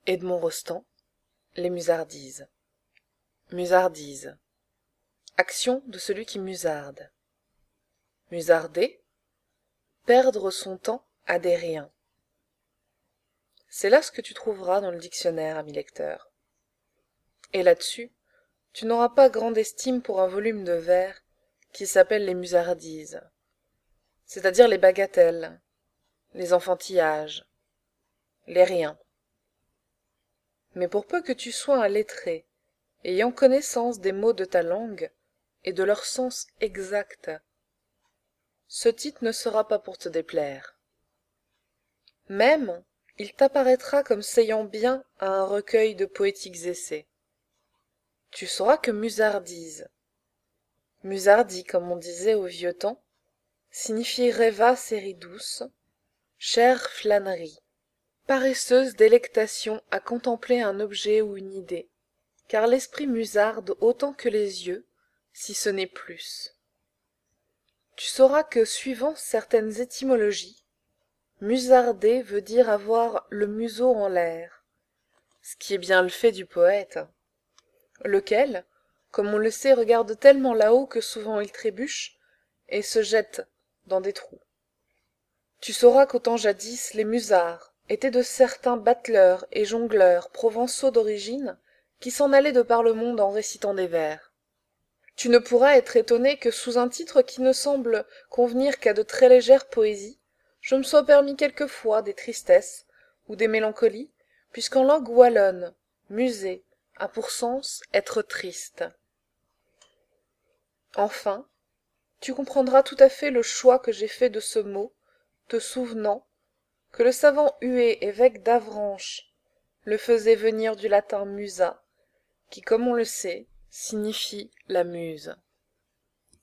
Edmond Rostand, les musardises. Musardise. Action de celui qui musarde. Musarder, perdre son temps à des riens. C'est là ce que tu trouveras dans le dictionnaire, ami lecteur. Et là-dessus, tu n'auras pas grande estime pour un volume de vers qui s'appelle les musardises, c'est-à-dire les bagatelles, les enfantillages, les riens. Mais pour peu que tu sois un lettré, ayant connaissance des mots de ta langue et de leur sens exact, ce titre ne sera pas pour te déplaire. Même, il t'apparaîtra comme s'ayant bien à un recueil de poétiques essais. Tu sauras que musardise, musardie comme on disait au vieux temps, signifie rêva série douce, chère flânerie, paresseuse délectation à contempler un objet ou une idée, car l'esprit musarde autant que les yeux, si ce n'est plus. Tu sauras que, suivant certaines étymologies, musarder veut dire avoir le museau en l'air, ce qui est bien le fait du poète, lequel, comme on le sait, regarde tellement là-haut que souvent il trébuche et se jette dans des trous. Tu sauras qu'au temps jadis, les musards étaient de certains bateleurs et jongleurs provençaux d'origine qui s'en allaient de par le monde en récitant des vers. Tu ne pourras être étonné que sous un titre qui ne semble convenir qu'à de très légères poésies, je me sois permis quelquefois des tristesses ou des mélancolies, puisqu'en langue wallonne, muser a pour sens être triste. Enfin, tu comprendras tout à fait le choix que j'ai fait de ce mot, te souvenant que le savant Huet, évêque d'Avranches, le faisait venir du latin musa, qui, comme on le sait, signifie la muse.